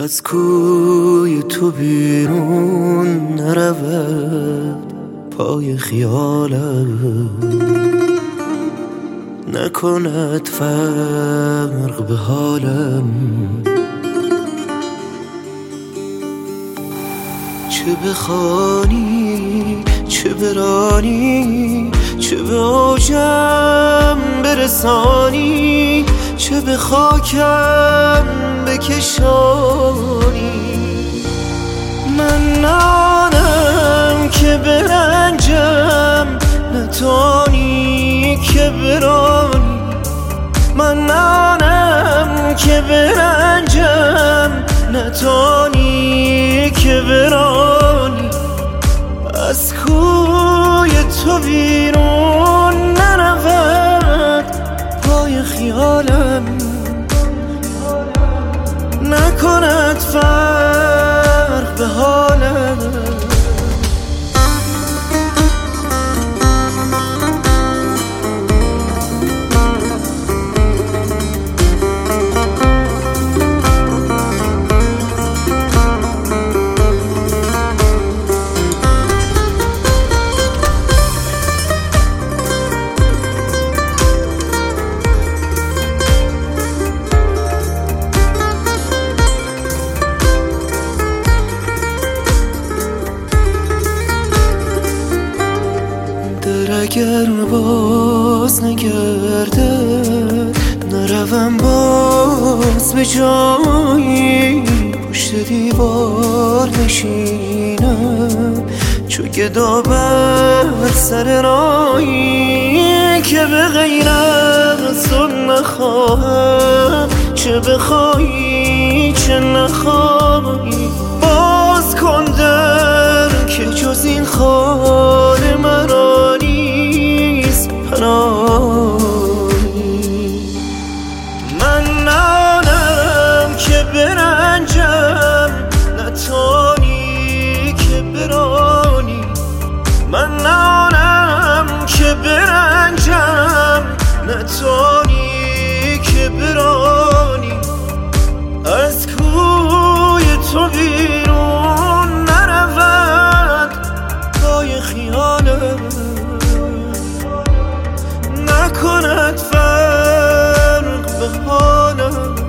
از کوی تو بیرون نرود پای خیالم، نکند فرق به حالم. چه بخوانی چه برانی، چه به اوجم برسانی، چه به خاکم بکشانی. من نانم که برنجم، نتانی که برانی. من نانم که برنجم، نتانی که برانی. از کوی تو بیرون نرود پای خیالم، نکند فرق به حالم. اگر باز نگردد، نروم باز به جایی. پشت دیوار نشینم چو گدا بر سر رایی، که به غیر از تو نخواهم، چه بخوایی چه نخواهی. باز کن در که جز این خانه مرا نیست پناهی. من نانم که برنجم، نتانی که برانی. من نانم که برنجم، نتانی که برانی. از کوی تو بیرون نرود پای خیالم، نکند فرق به حالم.